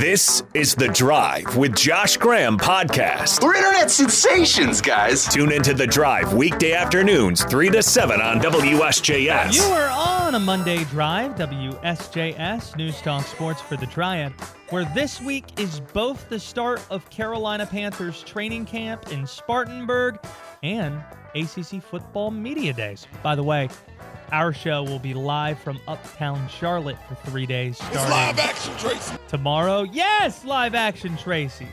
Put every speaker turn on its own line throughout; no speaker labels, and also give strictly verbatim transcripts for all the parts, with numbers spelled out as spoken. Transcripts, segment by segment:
This is The Drive with Josh Graham podcast.
We're internet sensations, guys.
Tune into The Drive weekday afternoons, three to seven on W S J S.
You are on a Monday Drive, W S J S, News Talk Sports for the Triad, where this week is both the start of Carolina Panthers training camp in Spartanburg and A C C Football Media Days. By the way, our show will be live from Uptown Charlotte for three days starting
it's live action, Tracy.
tomorrow. Yes, live action, Tracy.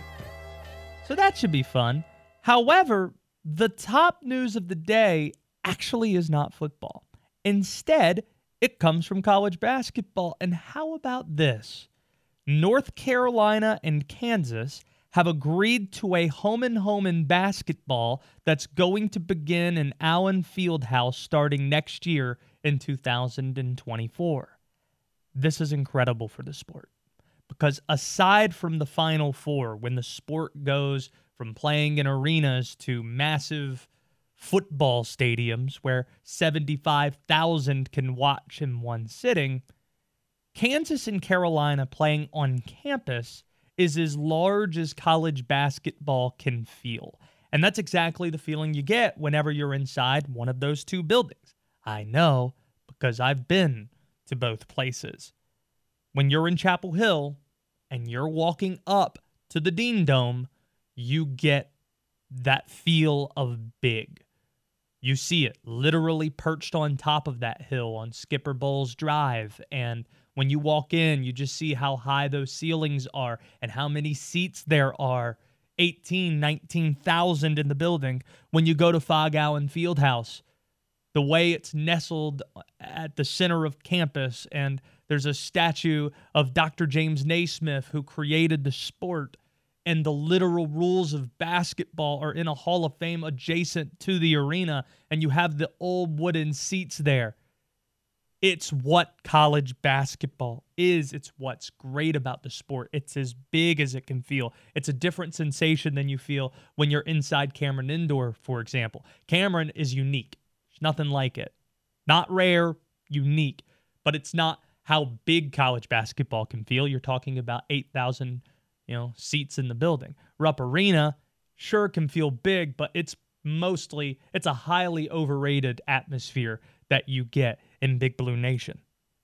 So that should be fun. However, the top news of the day actually is not football. Instead, it comes from college basketball. And how about this? North Carolina and Kansas have agreed to a home-and-home in basketball that's going to begin in Allen Fieldhouse starting next year in two thousand twenty-four. This is incredible for the sport because aside from the Final Four, when the sport goes from playing in arenas to massive football stadiums where seventy-five thousand can watch in one sitting, Kansas and Carolina playing on campus is as large as college basketball can feel. And that's exactly the feeling you get whenever you're inside one of those two buildings. I know because I've been to both places. When you're in Chapel Hill and you're walking up to the Dean Dome, you get that feel of big. You see it literally perched on top of that hill on Skipper Bowles Drive. And when you walk in, you just see how high those ceilings are and how many seats there are. eighteen, nineteen thousand in the building. When you go to Phog Allen Fieldhouse, the way it's nestled at the center of campus, and there's a statue of Doctor James Naismith who created the sport, and the literal rules of basketball are in a Hall of Fame adjacent to the arena, and you have the old wooden seats there. It's what college basketball is. It's what's great about the sport. It's as big as it can feel. It's a different sensation than you feel when you're inside Cameron Indoor, for example. Cameron is unique. There's nothing like it. Not rare, unique. But it's not how big college basketball can feel. You're talking about eight thousand you know, seats in the building. Rupp Arena sure can feel big, but it's mostly, it's a highly overrated atmosphere that you get in Big Blue Nation.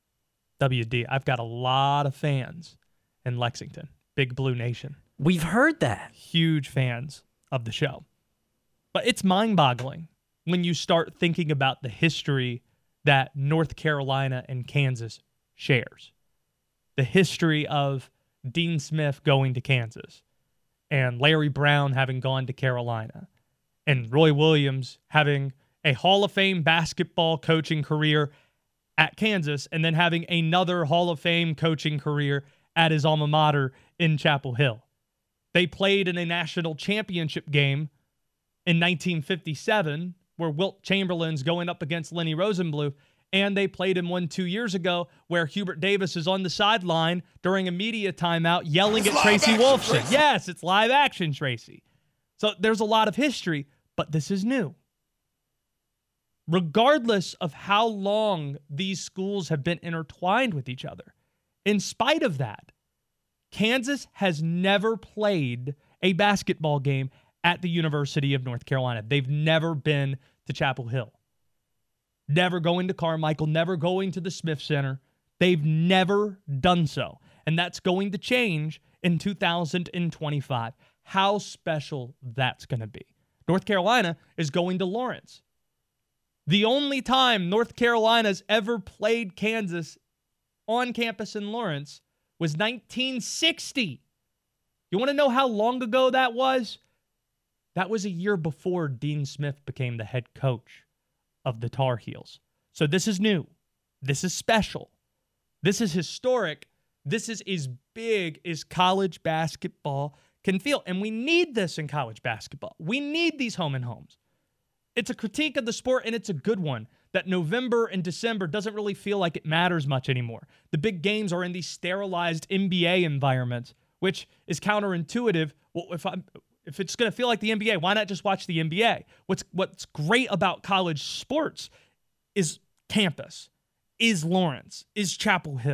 W D, I've got a lot of fans in Lexington. Big Blue Nation.
We've heard that.
Huge fans of the show. But it's mind-boggling when you start thinking about the history that North Carolina and Kansas shares. The history of Dean Smith going to Kansas and Larry Brown having gone to Carolina and Roy Williams having a Hall of Fame basketball coaching career at Kansas and then having another Hall of Fame coaching career at his alma mater in Chapel Hill. They played in a national championship game in nineteen fifty-seven where Wilt Chamberlain's going up against Lenny Rosenbluth, and they played in one two years ago where Hubert Davis is on the sideline during a media timeout yelling
It's
at Tracy
live action,
Wolfson.
Tracy.
Yes, it's live action, Tracy. So there's a lot of history, but this is new. Regardless of how long these schools have been intertwined with each other, in spite of that, Kansas has never played a basketball game at the University of North Carolina. They've never been to Chapel Hill. Never going to Carmichael, never going to the Smith Center. They've never done so. And that's going to change in two thousand twenty-five. How special that's going to be. North Carolina is going to Lawrence. The only time North Carolina's ever played Kansas on campus in Lawrence was nineteen sixty. You want to know how long ago that was? That was a year before Dean Smith became the head coach of the Tar Heels. So this is new. This is special. This is historic. This is as big as college basketball can feel. And we need this in college basketball. We need these home and homes. It's a critique of the sport, and it's a good one, that November and December doesn't really feel like it matters much anymore. The big games are in these sterilized N B A environments, which is counterintuitive. Well, if I'm if it's going to feel like the N B A, why not just watch the N B A? What's what's great about college sports is campus, is Lawrence, is Chapel Hill.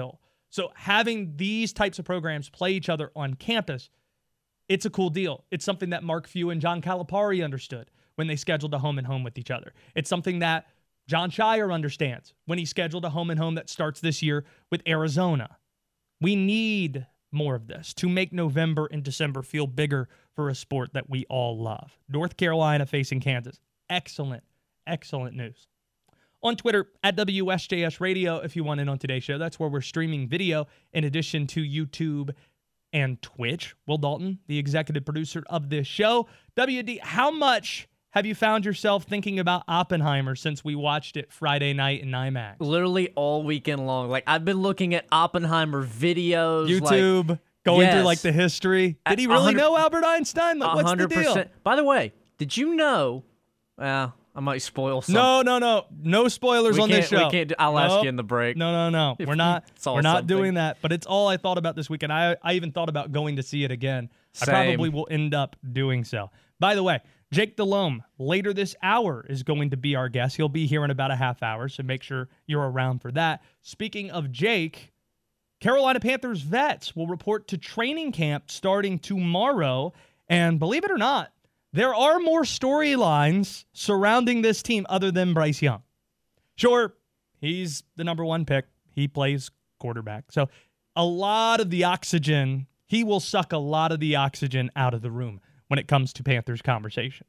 So having these types of programs play each other on campus, it's a cool deal. It's something that Mark Few and John Calipari understood when they scheduled a home and home with each other. It's something that John Shire understands when he scheduled a home and home that starts this year with Arizona. We need more of this to make November and December feel bigger for a sport that we all love. North Carolina facing Kansas. Excellent, excellent news. On Twitter, at W S J S Radio, if you want in on today's show. That's where we're streaming video in addition to YouTube and Twitch. Will Dalton, the executive producer of this show. W D, how much have you found yourself thinking about Oppenheimer since we watched it Friday night in IMAX?
Literally all weekend long. Like, I've been looking at Oppenheimer videos.
YouTube,
like,
going
yes.
through, like, the history. Did he really know Albert Einstein? Like, what's
one hundred percent.
the deal?
By the way, did you know... Well, I might spoil something.
No, no, no. No spoilers
we
on this show.
We can't do, I'll
nope.
ask you in the break.
No, no, no. We're not We're not
something.
doing that. But it's all I thought about this weekend. I, I even thought about going to see it again.
Same.
I probably will end up doing so. By the way, Jake Delhomme, later this hour, is going to be our guest. He'll be here in about a half hour, so make sure you're around for that. Speaking of Jake, Carolina Panthers vets will report to training camp starting tomorrow. And believe it or not, there are more storylines surrounding this team other than Bryce Young. Sure, he's the number one pick. He plays quarterback. So a lot of the oxygen, he will suck a lot of the oxygen out of the room when it comes to Panthers conversation.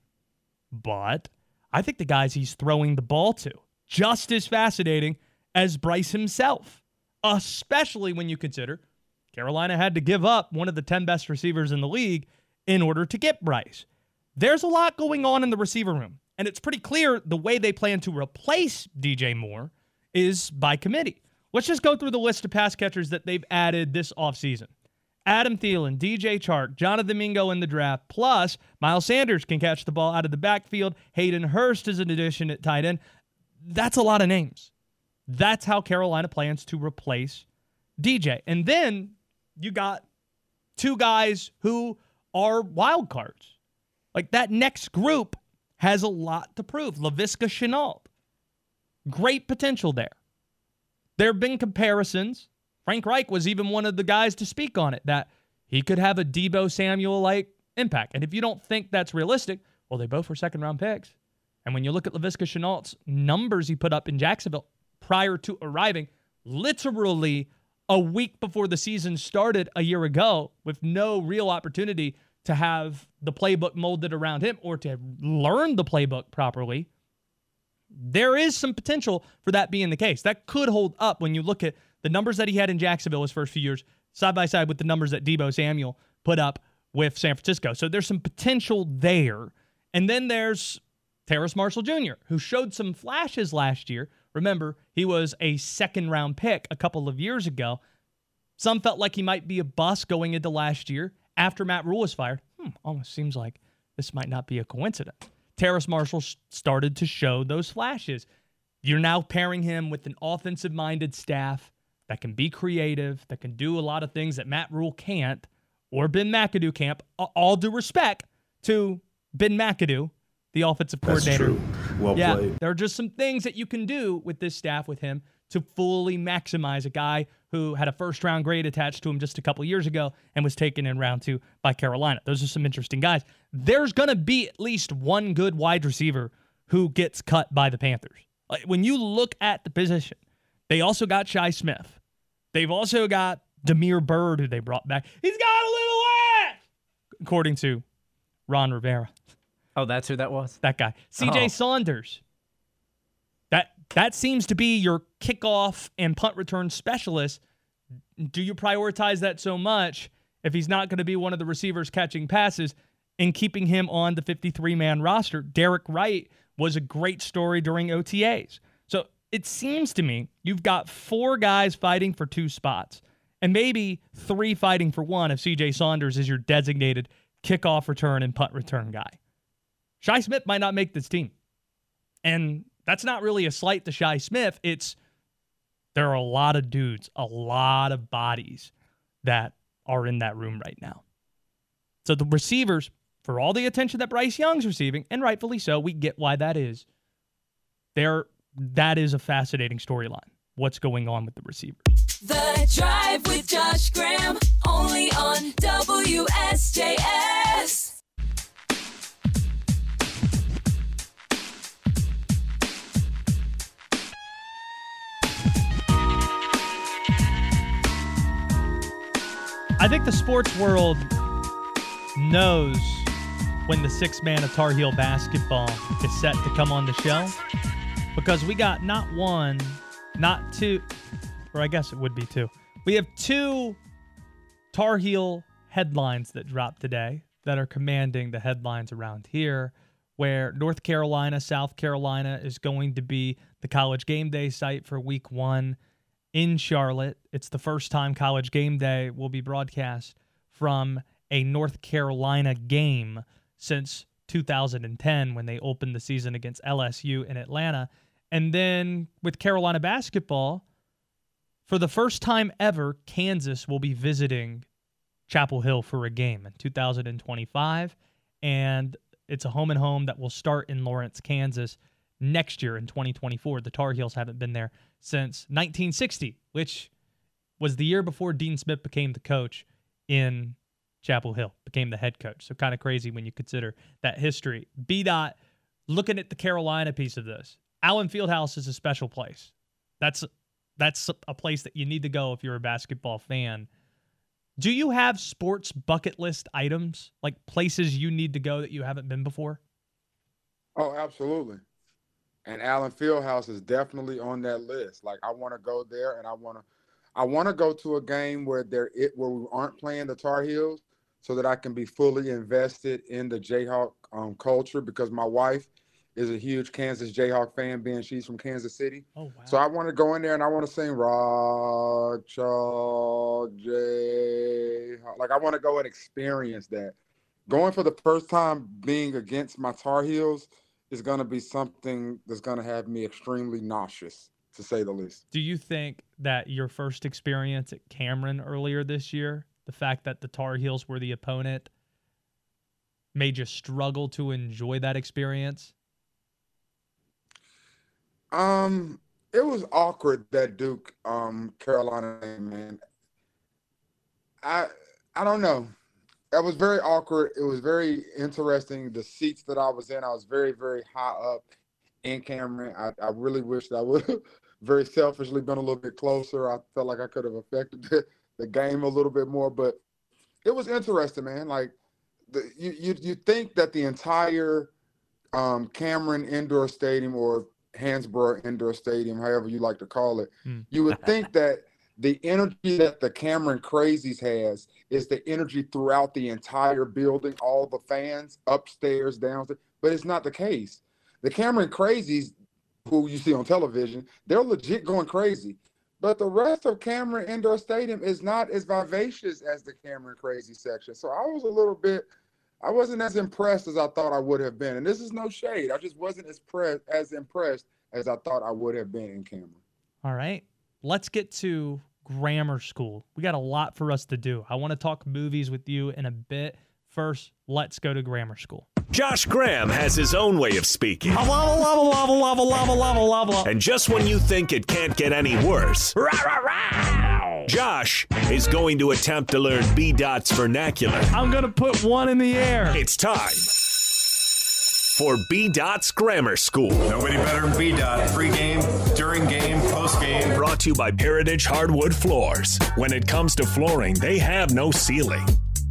But I think the guys he's throwing the ball to, just as fascinating as Bryce himself, especially when you consider Carolina had to give up one of the ten best receivers in the league in order to get Bryce. There's a lot going on in the receiver room, and it's pretty clear the way they plan to replace D J Moore is by committee. Let's just go through the list of pass catchers that they've added this offseason. Adam Thielen, D J Chark, Jonathan Mingo in the draft, plus Miles Sanders can catch the ball out of the backfield. Hayden Hurst is an addition at tight end. That's a lot of names. That's how Carolina plans to replace D J. And then you got two guys who are wild cards. Like, that next group has a lot to prove. Laviska Shenault, great potential there. There have been comparisons. Frank Reich was even one of the guys to speak on it, that he could have a Deebo Samuel-like impact. And if you don't think that's realistic, well, they both were second-round picks. And when you look at Laviska Shenault's numbers he put up in Jacksonville prior to arriving, literally a week before the season started a year ago, with no real opportunity to have the playbook molded around him or to learn the playbook properly, there is some potential for that being the case. That could hold up when you look at the numbers that he had in Jacksonville his first few years, side by side with the numbers that Deebo Samuel put up with San Francisco. So there's some potential there. And then there's Terrace Marshall Junior, who showed some flashes last year. Remember, he was a second-round pick a couple of years ago. Some felt like he might be a bust going into last year. After Matt Rule was fired, hmm, almost seems like this might not be a coincidence. Terrace Marshall started to show those flashes. You're now pairing him with an offensive-minded staff that can be creative, that can do a lot of things that Matt Rule can't, or Ben McAdoo can't. All due respect to Ben McAdoo, the offensive coordinator.
That's true. Well
yeah,
played.
There are just some things that you can do with this staff with him to fully maximize a guy who had a first-round grade attached to him just a couple years ago and was taken in round two by Carolina. Those are some interesting guys. There's going to be at least one good wide receiver who gets cut by the Panthers. Like, when you look at the position, they also got Shi Smith. They've also got Damiere Byrd, who they brought back. He's got a little ass, according to Ron Rivera.
Oh, that's who that was?
That guy. C J
Oh.
Saunders. That that seems to be your kickoff and punt return specialist. Do you prioritize that so much if he's not going to be one of the receivers catching passes and keeping him on the fifty-three man roster? Derek Wright was a great story during O T As. So it seems to me you've got four guys fighting for two spots and maybe three fighting for one if C J Saunders is your designated kickoff return and punt return guy. Shi Smith might not make this team. And that's not really a slight to Shi Smith. It's there are a lot of dudes, a lot of bodies that are in that room right now. So the receivers, for all the attention that Bryce Young's receiving, and rightfully so, we get why that is. There, that is a fascinating storyline. what's going on with the receivers.
The Drive with Josh Graham, only on W S J S.
I think the sports world knows when the sixth man of Tar Heel basketball is set to come on the show, because we got not one, not two, or I guess it would be two. We have two Tar Heel headlines that dropped today that are commanding the headlines around here, where North Carolina, South Carolina is going to be the College Game Day site for week one in Charlotte. It's the first time College Game Day will be broadcast from a North Carolina game since two thousand ten, when they opened the season against L S U in Atlanta. And then with Carolina basketball, for the first time ever, Kansas will be visiting Chapel Hill for a game in two thousand twenty-five. And it's a home and home that will start in Lawrence, Kansas next year in twenty twenty-four. The Tar Heels haven't been there since nineteen sixty, which was the year before Dean Smith became the coach in Chapel Hill, became the head coach. So kind of crazy when you consider that history. B-Dot, looking at the Carolina piece of this, Allen Fieldhouse is a special place. That's that's a place that you need to go if you're a basketball fan. Do you have sports bucket list items, like places you need to go that you haven't been before?
Oh, absolutely. And Allen Fieldhouse is definitely on that list. Like, I want to go there, and I want to I want to go to a game where there it where we aren't playing the Tar Heels, so that I can be fully invested in the Jayhawk um, culture, because my wife is a huge Kansas Jayhawk fan, being she's from Kansas City.
Oh, wow.
So I want to go in there and I want to sing Rock Chalk Jayhawk. Like, I want to go and experience that. Going for the first time being against my Tar Heels is going to be something that's going to have me extremely nauseous, to say the least.
Do you think that your first experience at Cameron earlier this year, the fact that the Tar Heels were the opponent, made you struggle to enjoy that experience?
Um, it was awkward, that Duke um Carolina game, man. I I don't know. That was very awkward. It was very interesting. The seats that I was in, I was very, very high up in Cameron. I, I really wish that I would have very selfishly been a little bit closer. I felt like I could have affected the, the game a little bit more, but it was interesting, man. Like, the, you, you, you think that the entire um, Cameron Indoor Stadium, or Hansborough Indoor Stadium, however you like to call it, mm. you would think that the energy that the Cameron Crazies has is the energy throughout the entire building, all the fans, upstairs, downstairs, but it's not the case. The Cameron Crazies, who you see on television, they're legit going crazy. But the rest of Cameron Indoor Stadium is not as vivacious as the Cameron Crazy section. So I was a little bit, I wasn't as impressed as I thought I would have been. And this is no shade. I just wasn't as, pre- as impressed as I thought I would have been in Cameron.
All right. Let's get to grammar school. We got a lot for us to do. I want to talk movies with you in a bit. First, let's go to grammar school.
Josh Graham has his own way of speaking.
Lava, lava, lava, lava, lava, lava, lava.
And just when you think it can't get any worse, rah, rah, rah, Josh is going to attempt to learn B-Dot's vernacular.
I'm going to put one in the air.
It's time for B-Dot's Grammar School.
Nobody better than B-Dot. Pre-game, during game, post-game.
Brought to you by Heritage Hardwood Floors. When it comes to flooring, they have no ceiling.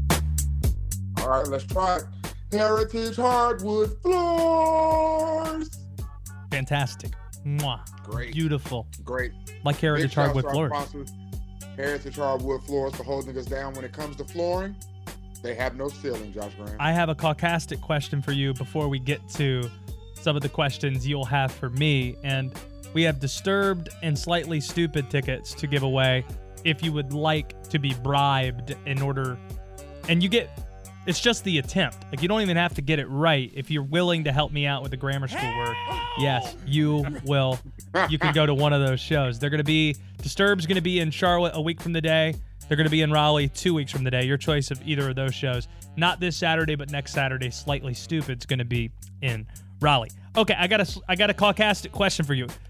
All right, let's try it. Heritage Hardwood Floors.
Fantastic. Mwah.
Great.
Beautiful.
Great.
Like Heritage Hardwood Floors.
Sponsors, Heritage Hardwood Floors, for holding us down when it comes to flooring. They have no ceiling, Josh Graham.
I have a caucastic question for you before we get to some of the questions you'll have for me. And we have Disturbed and Slightly Stupid tickets to give away if you would like to be bribed in order. And you get, it's just the attempt. Like, you don't even have to get it right. If you're willing to help me out with the grammar school work, yes, you will. You can go to one of those shows. They're going to be, Disturbed's going to be in Charlotte a week from the day. They're going to be in Raleigh two weeks from the day. Your choice of either of those shows. Not this Saturday, but next Saturday, Slightly Stupid's going to be in Raleigh. Okay, I got a, I got a caucastic question for you.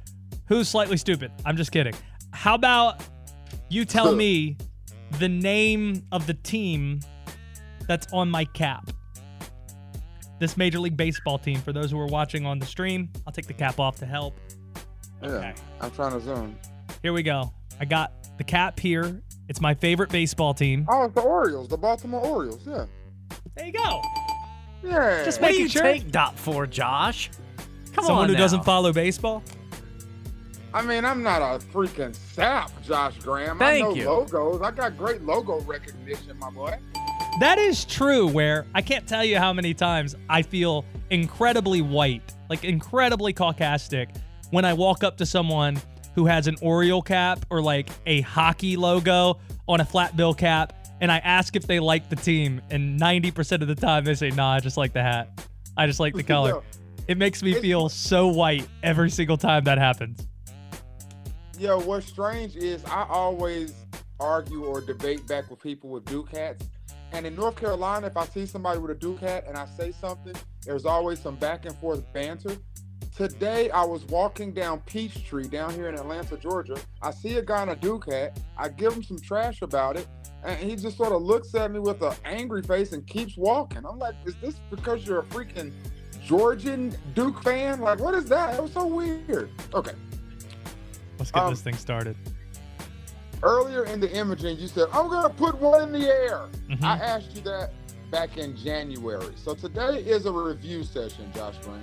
Who's slightly stupid? I'm just kidding. How about you tell me the name of the team that's on my cap? This Major League Baseball team, for those who are watching on the stream. I'll take the cap off to help. Okay.
Yeah, I'm trying to zoom.
Here we go. I got the cap here. It's my favorite baseball team.
Oh, it's the Orioles, the Baltimore Orioles. Yeah.
There you go.
Yeah.
Just
What do
making
you
sure.
take dot for, Josh? Come
Someone
on
who
now.
doesn't follow baseball.
I mean, I'm not a freaking sap, Josh Graham.
Thank
I know
you.
logos. I got great logo recognition, my boy.
That is true, where I can't tell you how many times I feel incredibly white, like incredibly caucastic, when I walk up to someone who has an Oriole cap or like a hockey logo on a flat bill cap, and I ask if they like the team, and ninety percent of the time they say, nah, I just like the hat. I just like the color.
Yo,
It makes me
It's-
feel so white every single time that happens.
yo, what's strange is I always argue or debate back with people with Duke hats. And in North Carolina, if I see somebody with a Duke hat and I say something, there's always some back and forth banter. Today, I was walking down Peachtree down here in Atlanta, Georgia. I see a guy in a Duke hat. I give him some trash about it. And he just sort of looks at me with an angry face and keeps walking. I'm like, is this because you're a freaking Georgian Duke fan? Like, what is that? It was so weird. Okay.
Let's get
Um,
this thing started.
Earlier in the imaging, you said, I'm going to put one in the air.
Mhm.
I asked you that back in January. So today is a review session, Josh Graham.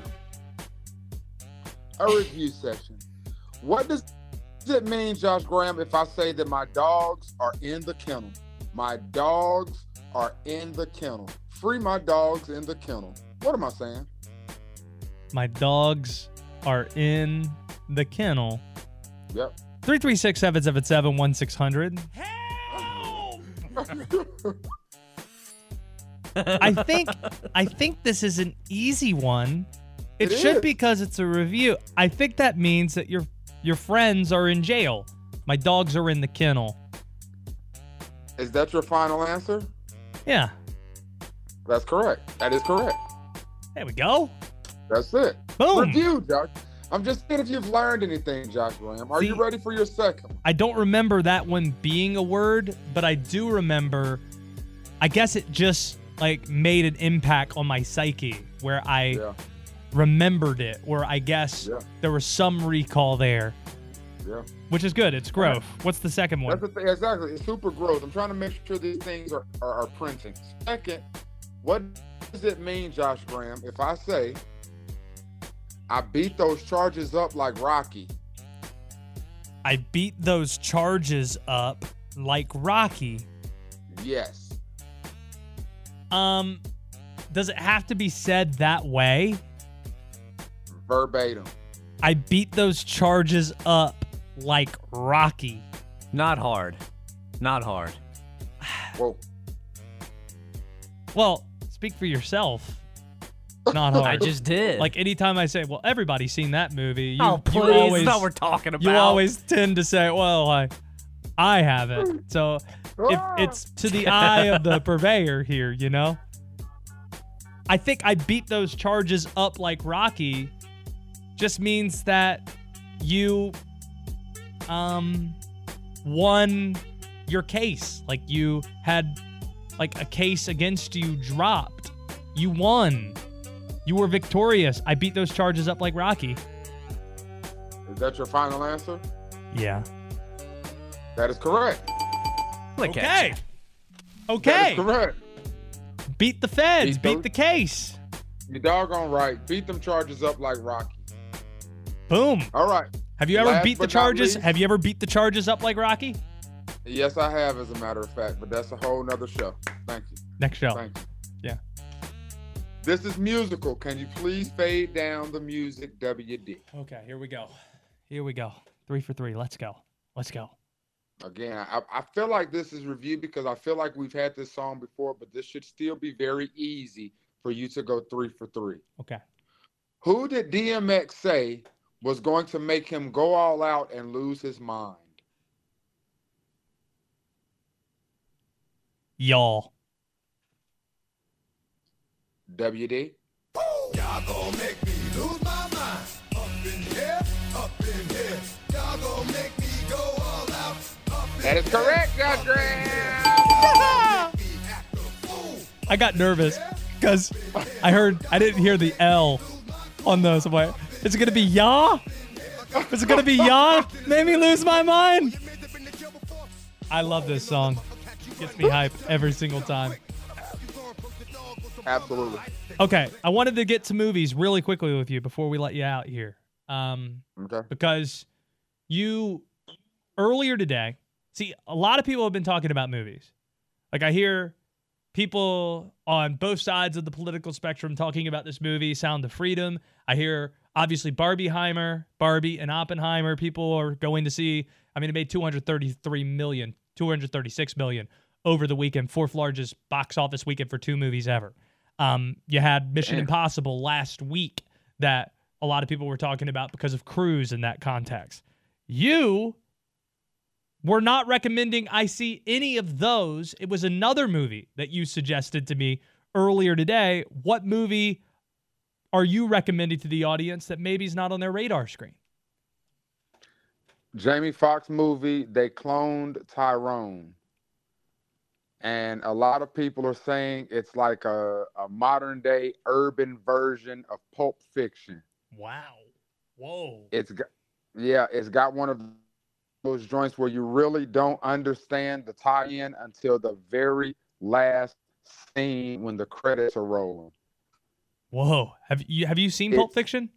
A review session. What does it mean, Josh Graham, if I say that my dogs are in the kennel? My dogs are in the kennel. Free my dogs in the kennel. What am I saying?
My dogs are in the kennel.
Yep.
three three six, seven seven seven, one six hundred. I think I think this is an easy one. It,
It
should
is.
because it's a review. I think that means that your your friends are in jail. My dogs are in the kennel.
Is that your final answer?
Yeah.
That's correct. That is correct.
There we go.
That's it.
Boom.
Review, Josh. I'm just seeing if you've learned anything, Josh Graham. Are
See-
you ready for your second one?
I don't remember that one being a word, but I do remember, I guess it just like made an impact on my psyche where I
Yeah,
remembered it, or I guess
Yeah.
there was some recall there,
yeah.
which is good. It's growth. What's the second one?
That's the thing. Exactly. It's super growth. I'm trying to make sure these things are, are, are printing. Second, what does it mean, Josh Graham, if I say I beat those charges up like Rocky?
I beat those charges up like Rocky.
Yes.
Um, does it have to be said that way?
Verbatim.
I beat those charges up like Rocky.
Not hard. Not hard.
Whoa.
Well, speak for yourself. Not hard.
I just did.
Like anytime I say, well, everybody's seen that movie. You,
oh, please.
you always,
That's not what we're talking about.
you always tend to say, well, I, I haven't. So if it's to the eye of the purveyor here, you know? I think I beat those charges up like Rocky just means that you um won your case. Like you had like a case against you dropped. You won. You were victorious. I beat those charges up like Rocky.
Is that your final answer?
Yeah.
That is correct.
Look at
Okay.
you.
That
Okay.
is correct.
Beat the feds.
Beat
Beat
those-
the case.
You doggone right. Beat them charges up like Rocky.
Boom.
All right.
Have you ever
Last
beat the
but not
charges?
least-
Have you ever beat the charges up like Rocky?
Yes, I have, as a matter of fact, but that's a whole nother show. Thank you.
Next show.
Thank you.
Yeah.
This is musical. Can you please fade down the music, W D?
Okay, here we go. Here we go. Three for three. Let's go. Let's go.
Again, I, I feel like this is review because I feel like we've had this song before, but this should still be very easy for you to go three for three.
Okay.
Who did D M X say was going to make him go all out and lose his mind?
Y'all.
W D?
Y'all gonna make me lose my mind. Up in here, up in here.
That is correct, Josh Graham.
I got nervous because I heard I didn't hear the L on those. I'm like, is it gonna be ya? Is it gonna be ya? Made me lose my mind. I love this song. Gets me hype every single time.
Absolutely.
Okay, I wanted to get to movies really quickly with you before we let you out here. Um,
Okay.
because you earlier today, see, a lot of people have been talking about movies. Like I hear people on both sides of the political spectrum talking about this movie, Sound of Freedom. I hear obviously Barbieheimer, Barbie and Oppenheimer. People are going to see. I mean, it made two hundred thirty-three million, two hundred thirty-six million over the weekend, fourth largest box office weekend for two movies ever. Um, you had Mission
Damn.
Impossible last week that a lot of people were talking about because of Cruise in that context. You were not recommending I see any of those. It was another movie that you suggested to me earlier today. What movie are you recommending to the audience that maybe is not on their radar screen?
Jamie Foxx movie, they cloned Tyrone. And a lot of people are saying it's like a, a modern day urban version of Pulp Fiction.
Wow. Whoa.
It's got, yeah, it's got one of those joints where you really don't understand the tie-in until the very last scene when the credits are rolling.
Whoa. Have you have you seen
It-
Pulp Fiction?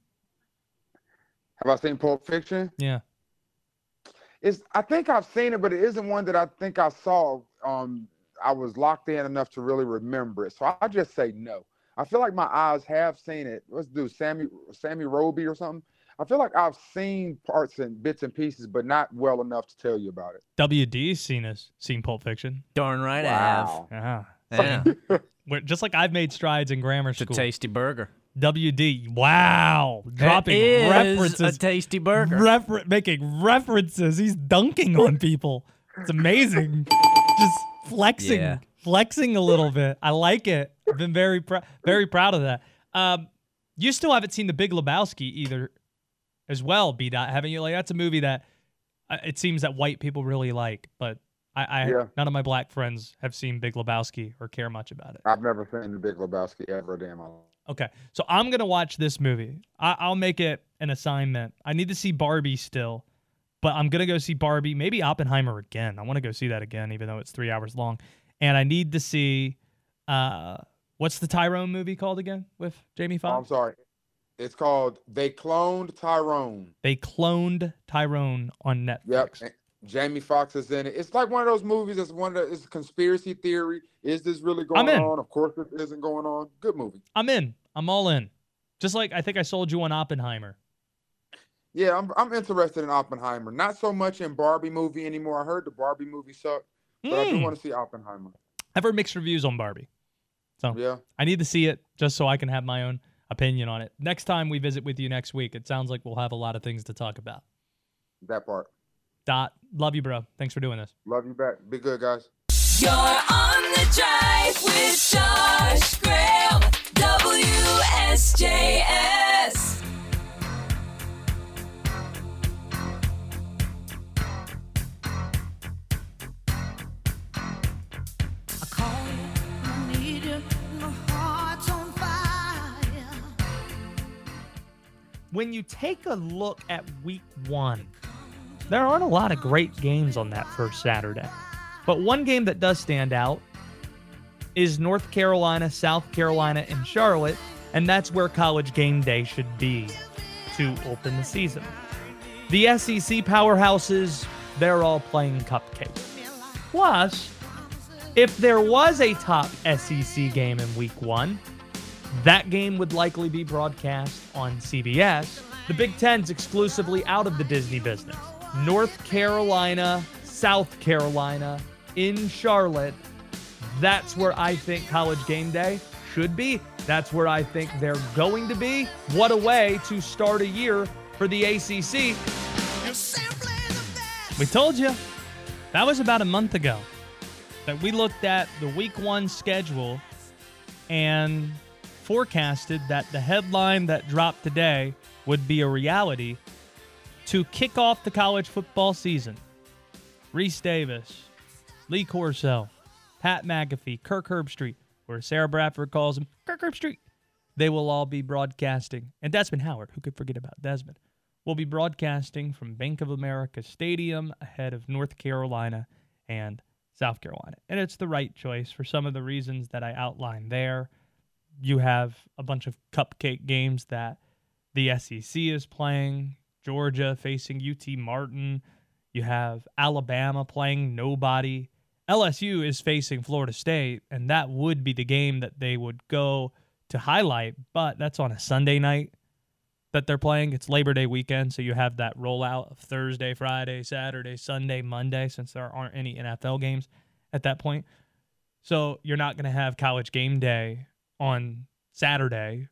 Have I seen Pulp Fiction?
Yeah.
It's I think I've seen it, but it isn't one that I think I saw. Um, I was locked in enough to really remember it, so I just say no. I feel like my eyes have seen it. Let's do Sammy Sammy Roby or something. I feel like I've seen parts and bits and pieces, but not well enough to tell you about it.
W D's seen us seen Pulp Fiction.
Darn right
Wow.
Yeah.
I have. Yeah.
We're, just like I've made strides in grammar
It's a
school.
tasty burger.
W D. Wow. Dropping
It is
references.
a tasty burger.
Refer- making references. He's dunking on people. It's amazing. Just flexing,
Yeah.
flexing a little bit. I like it. I've been very, pr- very proud of that. Um, you still haven't seen The Big Lebowski either, as well, B. Dot, haven't you? Like that's a movie that uh, it seems that white people really like, but I, I
Yeah.
none of my black friends have seen Big Lebowski or care much about it.
I've never seen The Big Lebowski ever a day in my life.
Okay, so I'm gonna watch this movie. I, I'll make it an assignment. I need to see Barbie still, but I'm gonna go see Barbie. Maybe Oppenheimer again. I want to go see that again, even though it's three hours long. And I need to see, uh, what's the Tyrone movie called again with Jamie
Oh, I'm
Foxx?
sorry. It's called They Cloned Tyrone.
They cloned Tyrone on Netflix.
Yep. and Jamie Foxx is in it. It's like one of those movies that's one of the, it's a conspiracy theory. Is this really going
I'm in.
on? Of course it isn't going on. Good movie.
I'm in. I'm all in. Just like I think I sold you on Oppenheimer.
Yeah, I'm I'm interested in Oppenheimer. Not so much in Barbie movie anymore. I heard the Barbie movie sucked, but I do
Mm.
want to see Oppenheimer.
I've heard mixed reviews on Barbie. So
Yeah.
I need to see it just so I can have my own opinion on it. Next time we visit with you next week, it sounds like we'll have a lot of things to talk about.
That part.
Dot, love you, bro. Thanks for doing this.
Love you back. Be good, guys.
You're on the drive with Josh Graham, W S J S.
I call you, I need you, my heart's on fire.
When you take a look at week one, there aren't a lot of great games on that first Saturday. But one game that does stand out is North Carolina, South Carolina, and Charlotte, and that's where College Game Day should be to open the season. The S E C powerhouses, they're all playing cupcakes. Plus, if there was a top S E C game in week one, that game would likely be broadcast on C B S. The Big Ten's exclusively out of the Disney business. North Carolina, South Carolina, in Charlotte, that's where I think College Game Day should be. That's where I think they're going to be. What a way to start a year for the A C C. We told you. That was about a month ago that we looked at the week one schedule and forecasted that the headline that dropped today would be a reality to kick off the college football season. Reese Davis, Lee Corso, Pat McAfee, Kirk Herbstreit, or Sarah Bradford calls him Kirk Herbstreit. They will all be broadcasting. And Desmond Howard, who could forget about Desmond, will be broadcasting from Bank of America Stadium ahead of North Carolina and South Carolina. And it's the right choice for some of the reasons that I outlined there. You have a bunch of cupcake games that the S E C is playing. Georgia facing U T Martin. You have Alabama playing nobody. L S U is facing Florida State, and that would be the game that they would go to highlight, but that's on a Sunday night that they're playing. It's Labor Day weekend, so you have that rollout of Thursday, Friday, Saturday, Sunday, Monday, since there aren't any N F L games at that point. So you're not going to have College Game Day on Saturday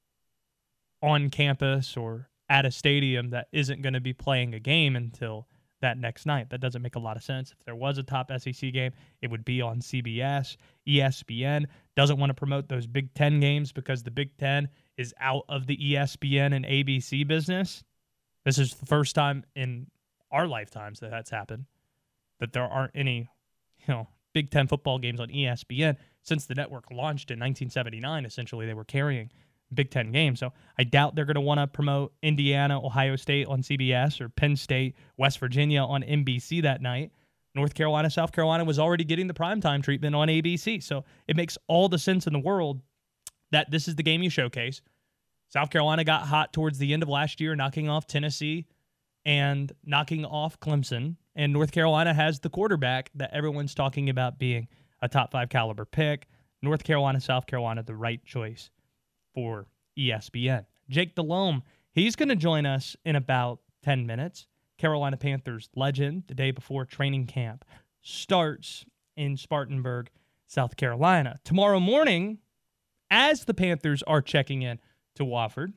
on campus or at a stadium that isn't going to be playing a game until that next night. That doesn't make a lot of sense. If there was a top S E C game, it would be on C B S. E S P N doesn't want to promote those Big Ten games because the Big Ten is out of the E S P N and A B C business. This is the first time in our lifetimes that that's happened, that there aren't any, you know, Big Ten football games on E S P N. Since the network launched in nineteen seventy-nine, essentially, they were carrying Big Ten games. So I doubt they're going to want to promote Indiana, Ohio State on C B S or Penn State, West Virginia on N B C that night. North Carolina, South Carolina was already getting the primetime treatment on A B C. So it makes all the sense in the world that this is the game you showcase. South Carolina got hot towards the end of last year, knocking off Tennessee and knocking off Clemson. And North Carolina has the quarterback that everyone's talking about being a top five caliber pick. North Carolina, South Carolina, the right choice for E S P N. Jake Delhomme, he's going to join us in about ten minutes. Carolina Panthers legend, the day before training camp starts in Spartanburg, South Carolina. Tomorrow morning, as the Panthers are checking in to Wofford,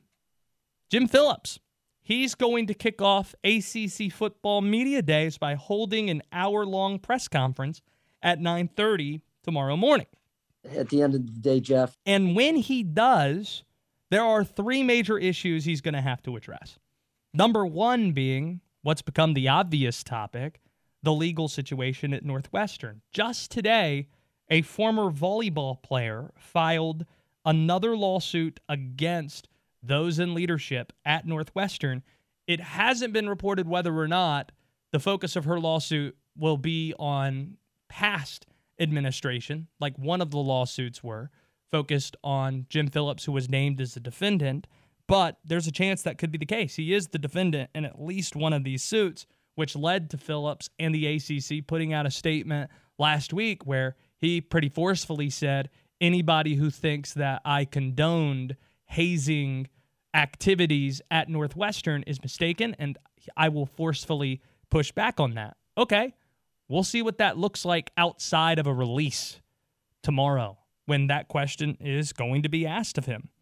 Jim Phillips, he's going to kick off A C C football media days by holding an hour-long press conference at nine thirty tomorrow morning.
At the end of the day, Jeff.
And when he does, there are three major issues he's going to have to address. Number one being what's become the obvious topic, the legal situation at Northwestern. Just today, a former volleyball player filed another lawsuit against those in leadership at Northwestern. It hasn't been reported whether or not the focus of her lawsuit will be on past administration, like one of the lawsuits were, focused on Jim Phillips, who was named as the defendant, but there's a chance that could be the case. He is the defendant in at least one of these suits, which led to Phillips and the A C C putting out a statement last week where he pretty forcefully said, anybody who thinks that I condoned hazing activities at Northwestern is mistaken, and I will forcefully push back on that. Okay. We'll see what that looks like outside of a release tomorrow when that question is going to be asked of him.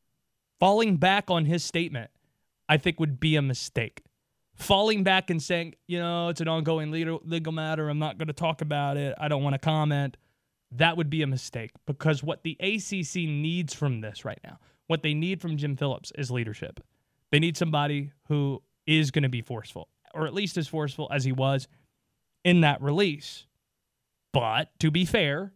Falling back on his statement, I think, would be a mistake. Falling back and saying, you know, it's an ongoing legal, legal matter, I'm not going to talk about it, I don't want to comment, that would be a mistake, because what the A C C needs from this right now, what they need from Jim Phillips is leadership. They need somebody who is going to be forceful, or at least as forceful as he was in that release. But to be fair,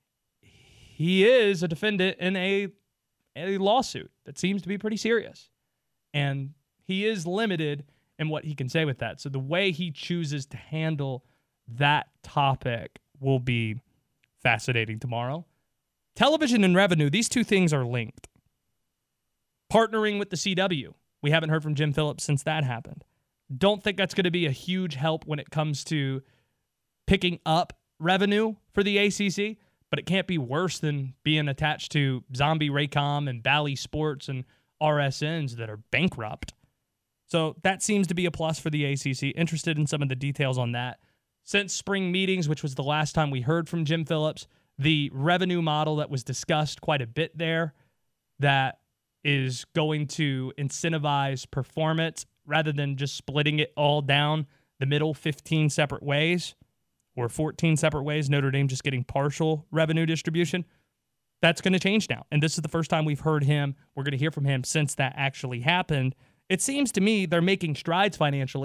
he is a defendant in a, a lawsuit that seems to be pretty serious. And he is limited in what he can say with that. So the way he chooses to handle that topic will be fascinating tomorrow. Television and revenue, these two things are linked. Partnering with the C W. We haven't heard from Jim Phillips since that happened. Don't think that's going to be a huge help when it comes to picking up revenue for the A C C, but it can't be worse than being attached to Zombie Raycom and Bally Sports and R S Ns that are bankrupt. So that seems to be a plus for the A C C. Interested in some of the details on that. Since spring meetings, which was the last time we heard from Jim Phillips, the revenue model that was discussed quite a bit there that is going to incentivize performance rather than just splitting it all down the middle fifteen separate ways or fourteen separate ways, Notre Dame just getting partial revenue distribution. That's going to change now. And this is the first time we've heard him. We're going to hear from him since that actually happened. It seems to me they're making strides financially.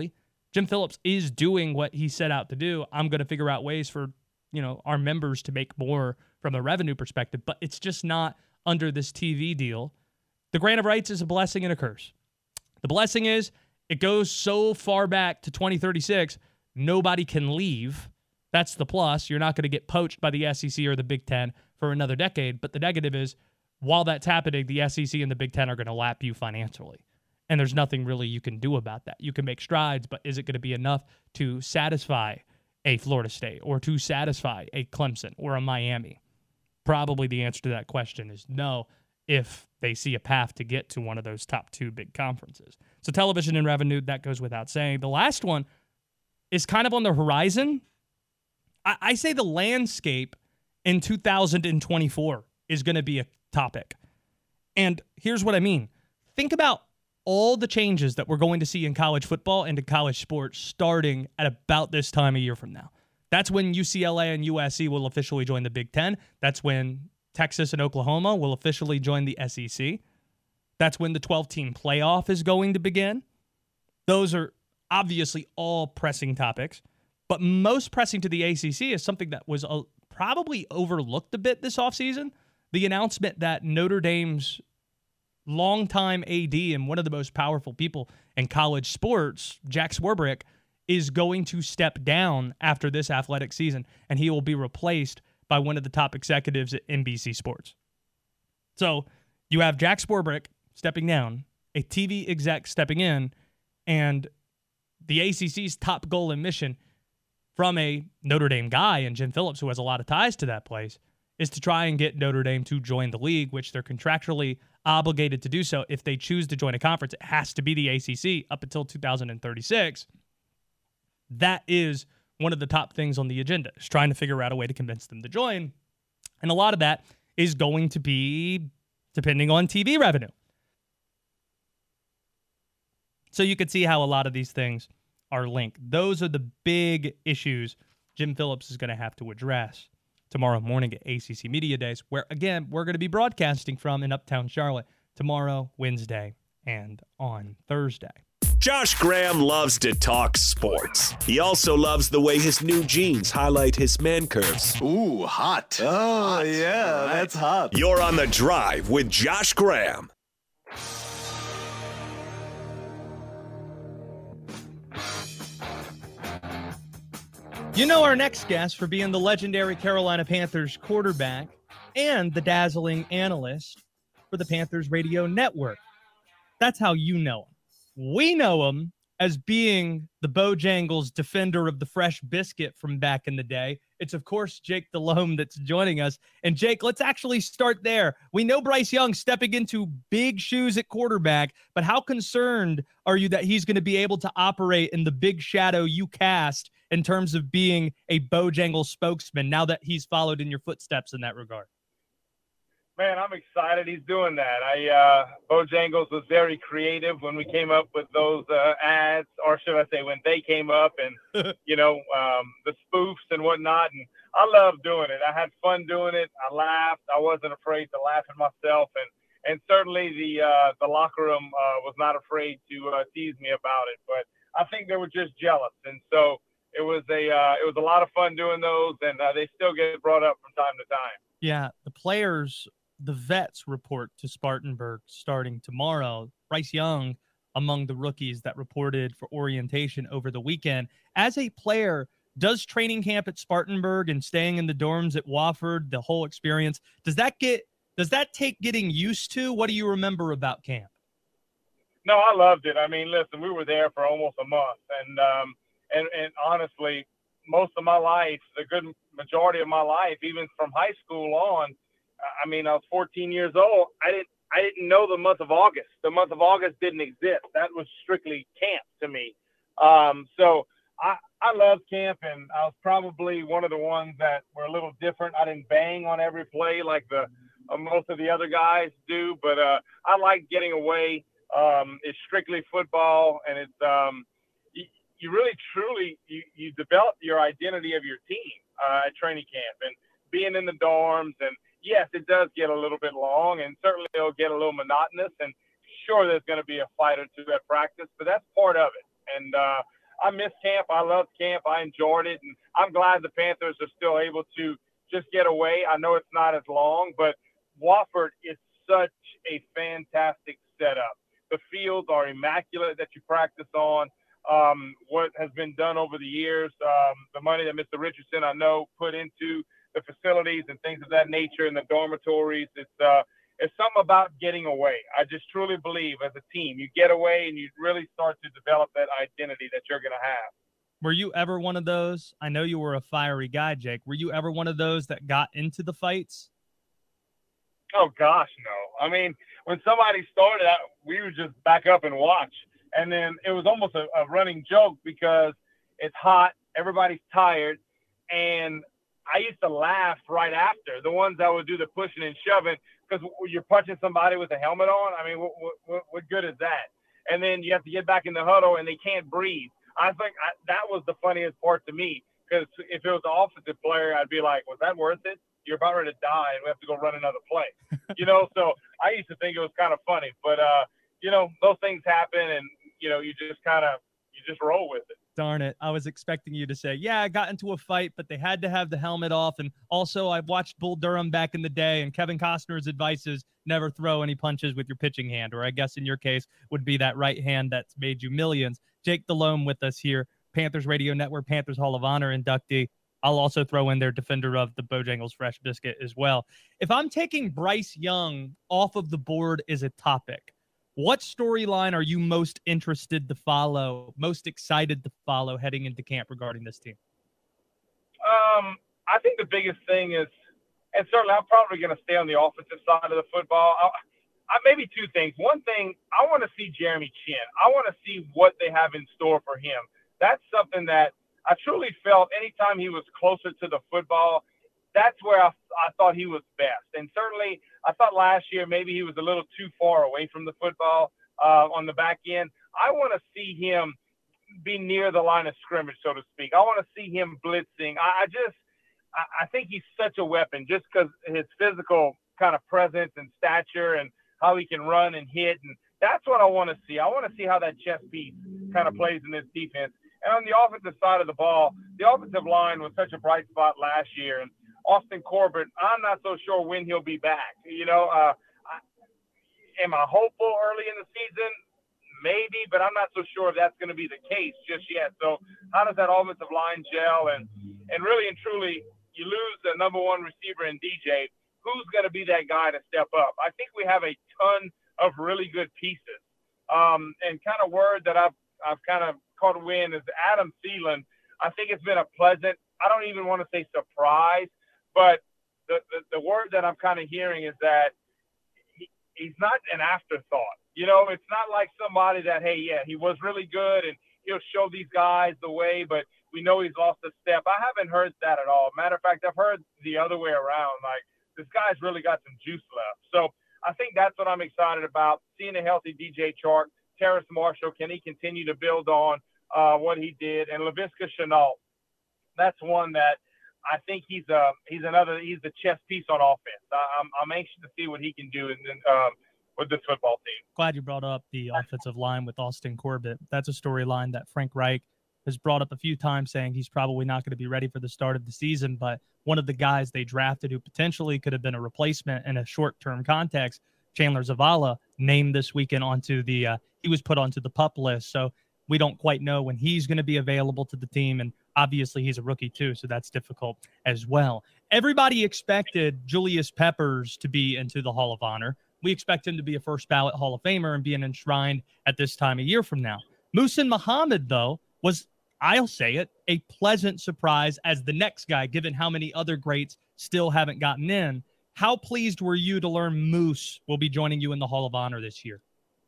Jim Phillips is doing what he set out to do. I'm going to figure out ways for, you know, our members to make more from a revenue perspective, but it's just not under this T V deal. The grant of rights is a blessing and a curse. The blessing is it goes so far back to twenty thirty-six, nobody can leave. That's the plus. You're not going to get poached by the S E C or the Big Ten for another decade. But the negative is, while that's happening, the S E C and the Big Ten are going to lap you financially. And there's nothing really you can do about that. You can make strides, but is it going to be enough to satisfy a Florida State or to satisfy a Clemson or a Miami? Probably the answer to that question is no, if they see a path to get to one of those top two big conferences. So television and revenue, that goes without saying. The last one is kind of on the horizon. I, I say the landscape in two thousand twenty-four is going to be a topic. And here's what I mean. Think about all the changes that we're going to see in college football and in college sports starting at about this time a year from now. That's when U C L A and U S C will officially join the Big Ten. That's when Texas and Oklahoma will officially join the S E C. That's when the twelve-team playoff is going to begin. Those are obviously all pressing topics, but most pressing to the A C C is something that was uh, probably overlooked a bit this offseason. The announcement that Notre Dame's longtime A D and one of the most powerful people in college sports, Jack Swarbrick, is going to step down after this athletic season, and he will be replaced by one of the top executives at N B C Sports. So you have Jack Swarbrick stepping down, a T V exec stepping in, and the A C C's top goal and mission from a Notre Dame guy, and Jim Phillips, who has a lot of ties to that place, is to try and get Notre Dame to join the league, which they're contractually obligated to do so. If they choose to join a conference, it has to be the A C C up until two thousand thirty-six. That is one of the top things on the agenda, is trying to figure out a way to convince them to join. And a lot of that is going to be depending on T V revenue. So you can see how a lot of these things are linked. Those are the big issues Jim Phillips is going to have to address tomorrow morning at A C C Media Days, where, again, we're going to be broadcasting from in Uptown Charlotte tomorrow, Wednesday, and on Thursday.
Josh Graham loves to talk sports. He also loves the way his new jeans highlight his man curves.
Ooh, hot.
Oh,
Hot.
yeah,
All right.
that's hot.
You're on The Drive with Josh Graham.
You know our next guest for being the legendary Carolina Panthers quarterback and the dazzling analyst for the Panthers Radio Network. That's how you know him. We know him as being the Bojangles defender of the fresh biscuit from back in the day. It's, of course, Jake Delhomme that's joining us. And, Jake, let's actually start there. We know Bryce Young stepping into big shoes at quarterback, but how concerned are you that he's going to be able to operate in the big shadow you cast in terms of being a Bojangles spokesman now that he's followed in your footsteps in that regard?
Man, I'm excited he's doing that. I uh, Bojangles was very creative when we came up with those uh, ads, or should I say when they came up, and, you know, um, the spoofs and whatnot. And I love doing it. I had fun doing it. I laughed. I wasn't afraid to laugh at myself. And, and certainly the uh, the locker room uh, was not afraid to uh, tease me about it. But I think they were just jealous. And so it was a, uh, it was a lot of fun doing those, and uh, they still get brought up from time to time.
Yeah, the players – the vets report to Spartanburg starting tomorrow. Bryce Young among the rookies that reported for orientation over the weekend. As a player, does training camp at Spartanburg and staying in the dorms at Wofford, the whole experience, does that get does that take getting used to? What do you remember about camp?
No, I loved it. I mean, listen, we were there for almost a month, and um, and and honestly, most of my life, the good majority of my life, even from high school on, I mean, I was fourteen years old. I didn't, I didn't know the month of August. The month of August didn't exist. That was strictly camp to me. Um, so I, I loved camp, and I was probably one of the ones that were a little different. I didn't bang on every play like the uh, most of the other guys do, but uh, I like getting away. Um, it's strictly football, and it's um, you, you really truly you, you develop your identity of your team uh, at training camp, and being in the dorms. And yes, it does get a little bit long, and certainly it'll get a little monotonous, and sure, there's going to be a fight or two at practice, but that's part of it. And uh, I missed camp. I loved camp. I enjoyed it. And I'm glad the Panthers are still able to just get away. I know it's not as long, but Wofford is such a fantastic setup. The fields are immaculate that you practice on. Um, what has been done over the years, um, the money that Mister Richardson, I know, put into the facilities and things of that nature in the dormitories, it's uh, it's something about getting away. I just truly believe as a team, you get away and you really start to develop that identity that you're going to have.
Were you ever one of those? I know you were a fiery guy, Jake. Were you ever one of those that got into the fights?
Oh, gosh, no. I mean, when somebody started, I, we would just back up and watch. And then it was almost a, a running joke because it's hot, everybody's tired, and I used to laugh right after, the ones that would do the pushing and shoving, because you're punching somebody with a helmet on. I mean, what, what, what good is that? And then you have to get back in the huddle, and they can't breathe. I think I, that was the funniest part to me, because if it was the offensive player, I'd be like, was that worth it? You're about ready to die, and we have to go run another play. You know, so I used to think it was kind of funny. But, uh, you know, those things happen, and, you know, you just kind of – you just roll with it.
Darn it. I was expecting you to say, yeah, I got into a fight, but they had to have the helmet off. And also, I've watched Bull Durham back in the day, and Kevin Costner's advice is never throw any punches with your pitching hand, or I guess in your case would be that right hand that's made you millions. Jake Delhomme with us here, Panthers Radio Network, Panthers Hall of Honor inductee. I'll also throw in their defender of the Bojangles Fresh Biscuit as well. If I'm taking Bryce Young off of the board as a topic, what storyline are you most interested to follow, most excited to follow heading into camp regarding this team?
Um, I think the biggest thing is, and certainly I'm probably going to stay on the offensive side of the football. I, I, maybe two things. One thing, I want to see Jeremy Chinn. I want to see what they have in store for him. That's something that I truly felt anytime he was closer to the football, that's where I, I thought he was best. And certainly I thought last year maybe he was a little too far away from the football uh, on the back end. I want to see him be near the line of scrimmage, so to speak. I want to see him blitzing. I, I just I, I think he's such a weapon just because his physical kind of presence and stature and how he can run and hit. And that's what I want to see. I want to see how that chess piece kind of plays in this defense. And on the offensive side of the ball, the offensive line was such a bright spot last year. And Austin Corbett, I'm not so sure when he'll be back. You know, uh, I, am I hopeful early in the season? Maybe, but I'm not so sure if that's going to be the case just yet. So how does that offensive line gel? And, and really and truly, you lose the number one receiver in D J. Who's going to be that guy to step up? I think we have a ton of really good pieces. Um, and kind of word that I've, I've kind of caught wind is Adam Thielen. I think it's been a pleasant, I don't even want to say surprise, but the, the, the word that I'm kind of hearing is that he, he's not an afterthought. You know, it's not like somebody that, hey, yeah, he was really good and he'll show these guys the way, but we know he's lost a step. I haven't heard that at all. Matter of fact, I've heard the other way around. Like, this guy's really got some juice left. So I think that's what I'm excited about, seeing a healthy D J Chark. Terrace Marshall, can he continue to build on uh, what he did? And Laviska Shenault, that's one that I think he's uh, he's another he's the chess piece on offense. I, I'm I'm anxious to see what he can do in, um, with this football team.
Glad you brought up the offensive line with Austin Corbett. That's a storyline that Frank Reich has brought up a few times, saying he's probably not going to be ready for the start of the season. But one of the guys they drafted who potentially could have been a replacement in a short-term context, Chandler Zavala, named this weekend onto the uh, he was put onto the PUP list. So we don't quite know when he's going to be available to the team. And obviously he's a rookie too, so that's difficult as well. Everybody expected Julius Peppers to be into the Hall of Honor. We expect him to be a first ballot Hall of Famer and being enshrined at this time a year from now. Muhsin Muhammad, though, was, I'll say it, a pleasant surprise as the next guy, given how many other greats still haven't gotten in. How pleased were you to learn Moose will be joining you in the Hall of Honor this year?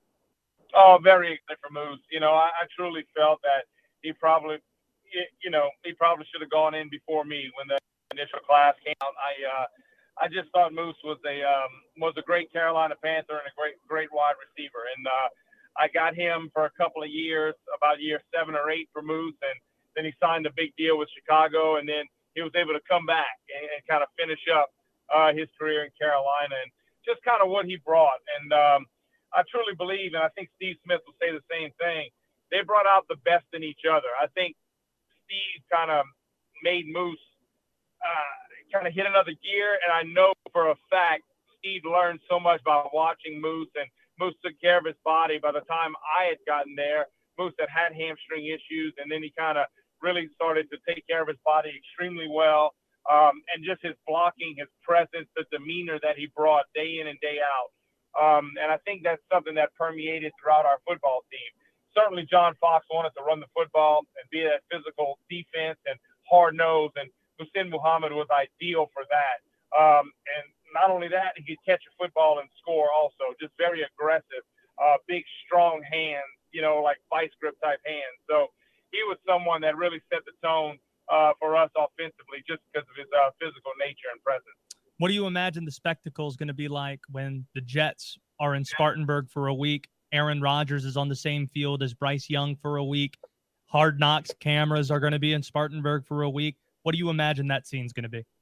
Oh, very excited for Moose. You know, I, I truly felt that he probably, you know, he probably should have gone in before me when the initial class came out. I, uh, I just thought Moose was a um, was a great Carolina Panther and a great great wide receiver, and uh, I got him for a couple of years, about year seven or eight for Moose, and then he signed a big deal with Chicago, and then he was able to come back and, and kind of finish up uh, his career in Carolina, and just kind of what he brought. And um, I truly believe, and I think Steve Smith will say the same thing, they brought out the best in each other. I think Steve kind of made Moose uh, kind of hit another gear, and I know for a fact Steve learned so much by watching Moose, and Moose took care of his body. By the time I had gotten there, Moose had had hamstring issues, and then he kind of really started to take care of his body extremely well. Um, and just his blocking, his presence, the demeanor that he brought day in and day out. Um, and I think that's something that permeated throughout our football team. Certainly John Fox wanted to run the football and be that physical defense and hard-nosed, and Hussein Muhammad was ideal for that. Um, and not only that, he could catch a football and score also, just very aggressive, uh, big, strong hands, you know, like vice grip type hands. So he was someone that really set the tone uh, for us offensively just because of his uh, physical nature and presence.
What do you imagine the spectacle is going to be like when the Jets are in Spartanburg for a week? Aaron Rodgers is on the same field as Bryce Young for a week. Hard Knocks cameras are going to be in Spartanburg for a week. What do you imagine that scene's going to be?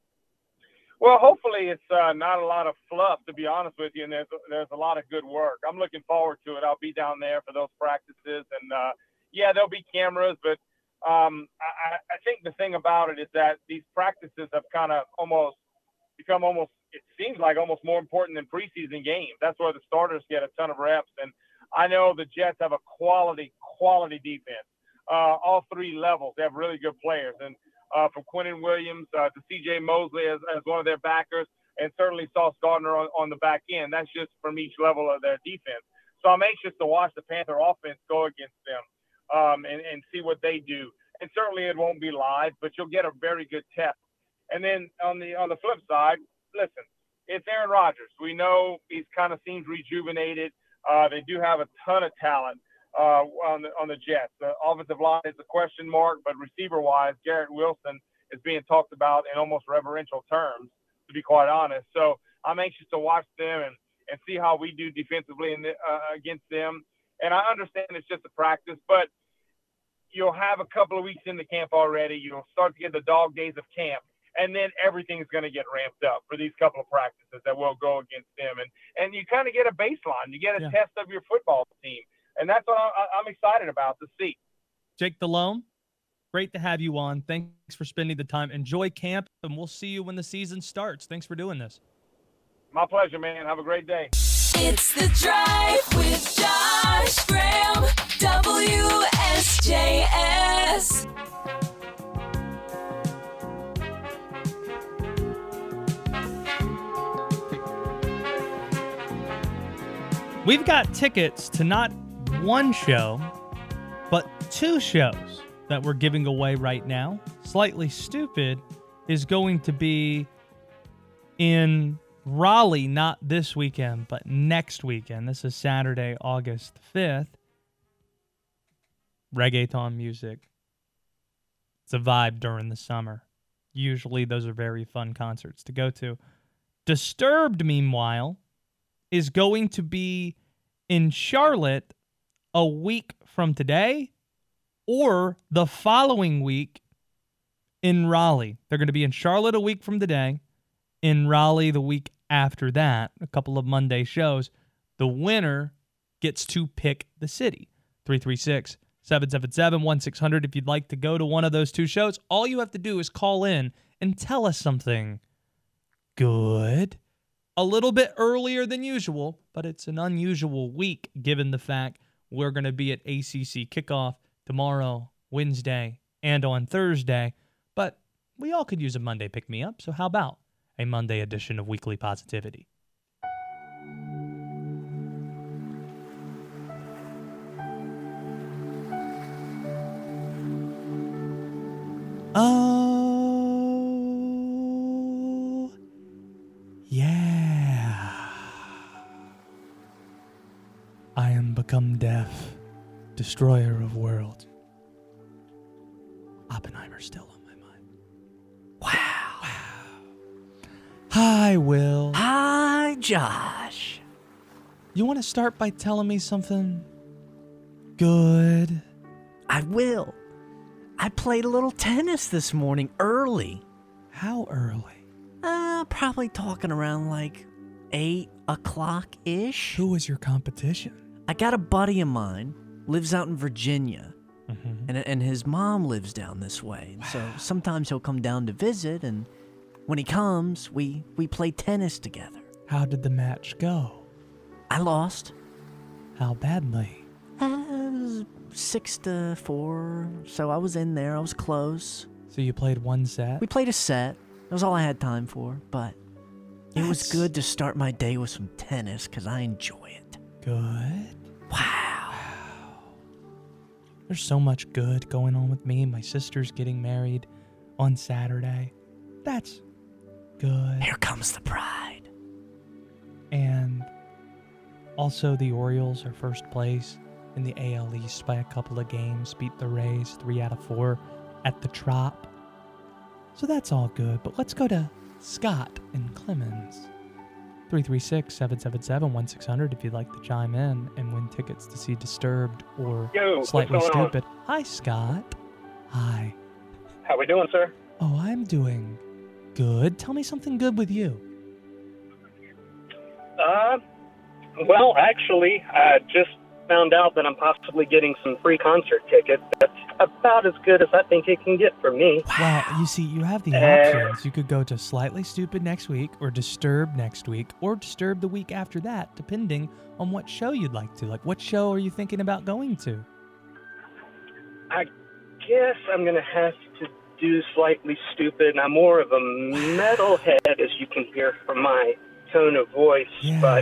Well, hopefully it's uh, not a lot of fluff, to be honest with you, and there's, there's a lot of good work. I'm looking forward to it. I'll be down there for those practices, and, uh, yeah, there'll be cameras, but um, I, I think the thing about it is that these practices have kind of almost become almost, it seems like almost more important than preseason games. That's where the starters get a ton of reps, and I know the Jets have a quality, quality defense. Uh, all three levels, they have really good players, and uh, from Quentin Williams uh, to C J Mosley as, as one of their backers, and certainly Sauce Gardner on, on the back end. That's just from each level of their defense. So I'm anxious to watch the Panther offense go against them um, and, and see what they do. And certainly it won't be live, but you'll get a very good test. And then on the on the flip side, listen, it's Aaron Rodgers. We know he's kind of seems rejuvenated. Uh, they do have a ton of talent uh, on the on the Jets. The offensive line is a question mark, but receiver-wise, Garrett Wilson is being talked about in almost reverential terms, to be quite honest. So I'm anxious to watch them and, and see how we do defensively in the, uh, against them. And I understand it's just a practice, but you'll have a couple of weeks in the camp already. You'll start to get the dog days of camp. And then everything's going to get ramped up for these couple of practices that will go against them. And and you kind of get a baseline. You get a yeah. test of your football team. And that's what I, I'm excited about to see.
Jake Delhomme, great to have you on. Thanks for spending the time. Enjoy camp, and we'll see you when the season starts. Thanks for doing this.
My pleasure, man. Have a great day.
It's The Drive with Josh Graham, W S J S.
We've got tickets to not one show, but two shows that we're giving away right now. Slightly Stupid is going to be in Raleigh, not this weekend, but next weekend. This is Saturday, August fifth. Reggaeton music. It's a vibe during the summer. Usually those are very fun concerts to go to. Disturbed, meanwhile, is going to be in Charlotte a week from today or the following week in Raleigh. They're going to be in Charlotte a week from today, in Raleigh the week after that, a couple of Monday shows. The winner gets to pick the city. three three six, seven seven seven, one six zero zero if you'd like to go to one of those two shows. All you have to do is call in and tell us something good. A little bit earlier than usual, but it's an unusual week given the fact we're going to be at A C C kickoff tomorrow, Wednesday, and on Thursday. But we all could use a Monday pick-me-up, so how about a Monday edition of Weekly Positivity? Oh, yeah. I am become deaf, destroyer of worlds. Oppenheimer's still on my mind. Wow. Wow. Hi, Will.
Hi, Josh.
You want to start by telling me something good?
I will. I played a little tennis this morning early.
How early?
Uh, probably talking around like eight o'clock-ish.
Who was your competition?
I got a buddy of mine lives out in Virginia,
Mhm.
and and his mom lives down this way. And so sometimes he'll come down to visit, and when he comes, we we play tennis together.
How did the match go?
I lost.
How badly?
Uh, six to four. So I was in there. I was close.
So you played one set?
We played a set. That was all I had time for, but it was
That's-
good to start my day with some tennis because I enjoy it.
Good.
Wow.
There's so much good going on with me. My sister's getting married on Saturday. That's good.
Here comes the pride.
And also the Orioles are first place in the A L East by a couple of games. Beat the Rays three out of four at the Trop. So that's all good. But let's go to Scott in Clemens. three three six, seven seven seven, one six zero zero if you'd like to chime in and win tickets to see Disturbed or
Yo, what's
Slightly
going on?
Stupid. Hi, Scott. Hi.
How we doing, sir?
Oh, I'm doing good. Tell me something good with you.
Uh, well, actually, I just found out that I'm possibly getting some free concert tickets. That's about as good as I think it can get for me.
Well, you see, you have the
Uh,
options. You could go to Slightly Stupid next week, or Disturbed next week, or Disturbed the week after that, depending on what show you'd like to. Like, what show are you thinking about going to?
I guess I'm going to have to do Slightly Stupid. I'm more of a metalhead, as you can hear from my tone of voice,
Yeah.
but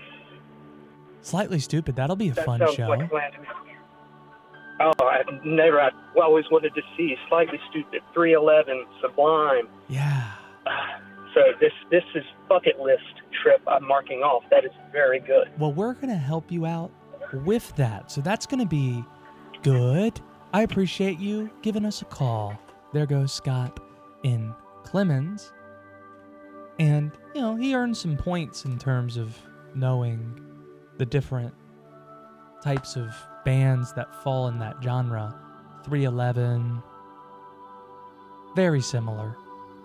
Slightly Stupid, that'll be a
that
fun
sounds
show.
like a plan to me. Oh, I've never, I've always wanted to see Slightly Stupid, three eleven, Sublime.
Yeah.
So this this is bucket list trip I'm marking off. That is very good.
Well, we're going to help you out with that. So that's going to be good. I appreciate you giving us a call. There goes Scott in Clemens. And, you know, he earned some points in terms of knowing the different types of bands that fall in that genre. three eleven, very similar.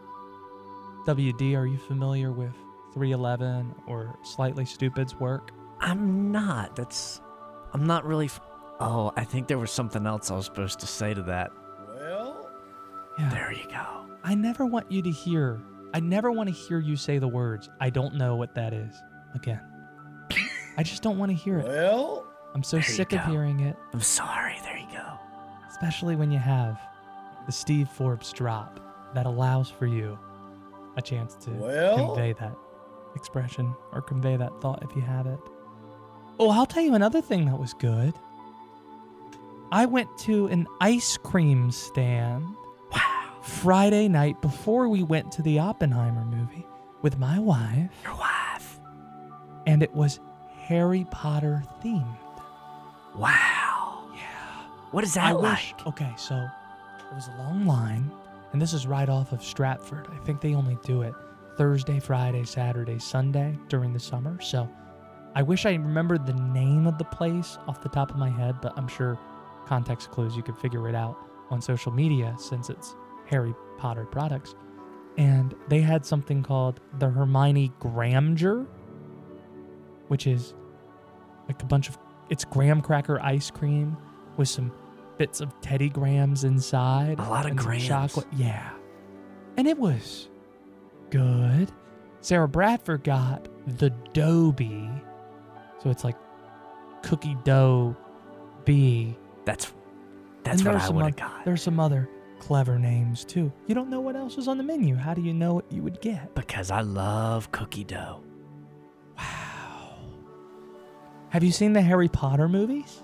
W D, are you familiar with three eleven or Slightly Stupid's work?
I'm not. That's. I'm not really. F- oh, I think there was something else I was supposed to say to that.
Well,
Yeah.
There you go.
I never want you to hear, I never want to hear you say the words, I don't know what that is, again. I just don't want to hear it.
well,
I'm so
There you
sick of
go.
hearing it,
I'm sorry. There you go.
especially when you have the Steve Forbes drop that allows for you a chance to
Well?
convey that expression or convey that thought if you have it. Oh, I'll tell you another thing that was good. I went to an ice cream stand Friday night before we went to the Oppenheimer movie with my wife,
Your wife.
and it was Harry Potter themed.
Wow.
Yeah.
What is that
I
like?
wish. Okay, so it was a long line, and this is right off of Stratford. I think they only do it Thursday, Friday, Saturday, Sunday during the summer. So I wish I remembered the name of the place off the top of my head, but I'm sure context clues, you could figure it out on social media since it's Harry Potter products. And they had something called the Hermione Graham-ger, which is like a bunch of, it's graham cracker ice cream with some bits of Teddy Grahams inside.
A lot of
and some
Grahams.
chocolate. Yeah. And it was good. Sarah Bradford got the Dobie. So it's like cookie dough bee.
That's that's
And
what
there's
I
some
would have
oth-
got.
There's some other clever names too. You don't know what else is on the menu. How do you know what you would get?
Because I love cookie dough.
Wow. Have you seen the Harry Potter movies?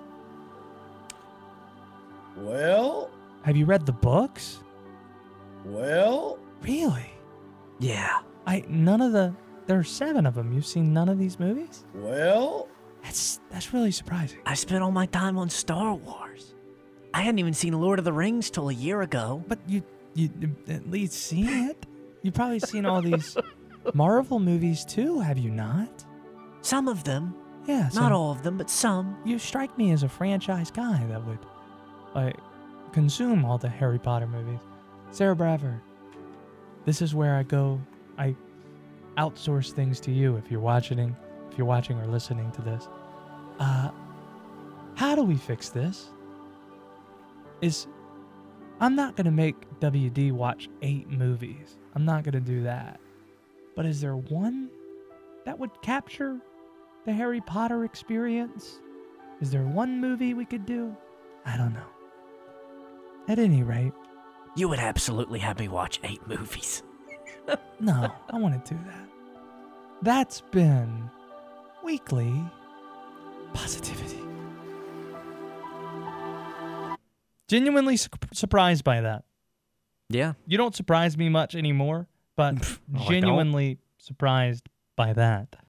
well,
Have you read the books?
well,
Really?
Yeah.
I none of the there are seven of them. You've seen none of these movies?
well,
That's that's really surprising.
I spent all my time on Star Wars. I hadn't even seen Lord of the Rings till a year ago.
But you you at least seen it. You've probably seen all these Marvel movies too, have you not?
Some of them.
Yeah, so
Not all of them, but some.
You strike me as a franchise guy that would like consume all the Harry Potter movies. Sarah Bradford, this is where I go. I outsource things to you if you're watching, if you're watching or listening to this. Uh, How do we fix this? Is I'm not going to make W D watch eight movies. I'm not going to do that. But is there one that would capture the Harry Potter experience? Is there one movie we could do? I don't know. At any rate,
You would absolutely have me watch eight movies.
no, I want to do that. That's been Weekly Positivity. Genuinely su- surprised by that.
Yeah.
You don't surprise me much anymore, but
No, I don't.
genuinely surprised by that.